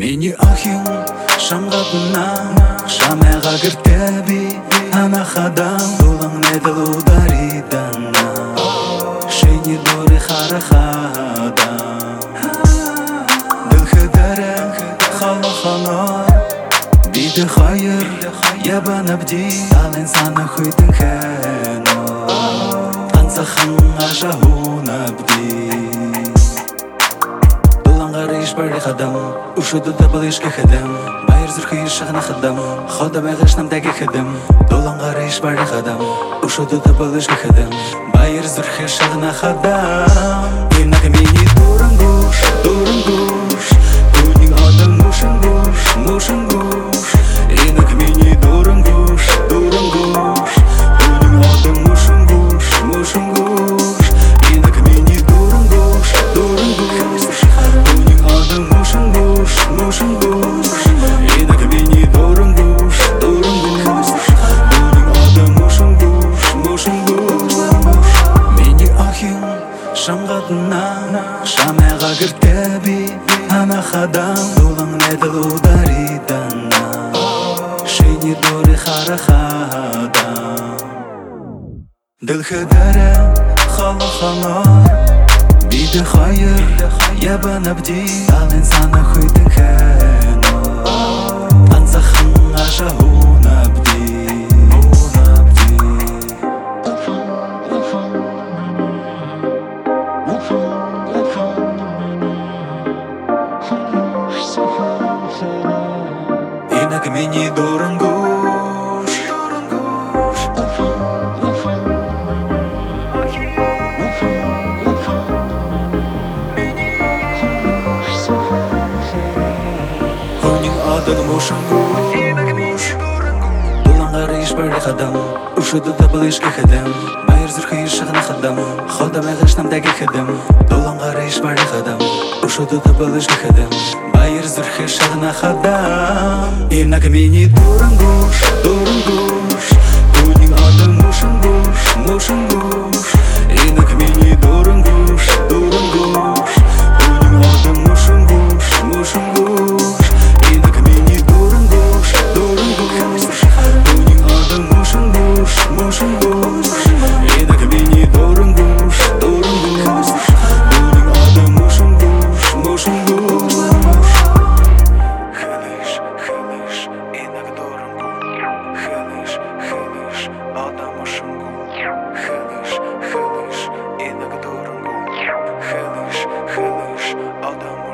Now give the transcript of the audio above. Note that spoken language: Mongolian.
Миний охин шамгатна шамега гэртэби ана хадам дулан медал ударидана шини дури харахада дылхадара хала биде хайр ябан абди ален сана хуйтын хэно ганцахан ажахун абди غريش بري خدم وشدو دبليش كخدم باير زرخي شغنا خدم خدم غش نمداكي خدم دولان غريش بري خدم وشدو دبليش كخدم باير زرخي شغنا خدم إنك ميني دورنغوش دورنغوش كونين آدم موشنغوش موشنغوش إنك ميني دورنغوش دورنغوش كونين آدم موشنغوش موشنغوش إنك ميني دورنغوش دورنغوش Motion goes, إنك مني دورن goes, دورن goes. Doing all the motion goes, motion goes. مني أخين شمغتنا شامعة قرتبي أنا خدام دولن ندل وداريدنا شيني دوري خارخادا دل خدارة خلا خلا بيد خير يابا نبدي الإنسان خويتن خانو أنسخن عشاهو نبدي إنك مني دورنغوش Motion goes, دولان غريش بري خدم وشدو دبليش كخدم باير زرخي شغنا خدم خدم غش نمداكي خدم دولان غريش بري خدم وشدو دبليش كخدم باير زرخي شغنا خدم إنك مني دورنغوش دورنغوش كونين آدم motion goes motion goes إنك مني دورنغوش دورنغوش كونين آدم motion goes motion goes Motion goes, إنك مني دورن goes, دورن goes. Doing all the motion goes, motion goes. خليش خليش إنك دورن goes, خليش خليش all the motion goes. خليش خليش إنك دورن goes, خليش خليش all the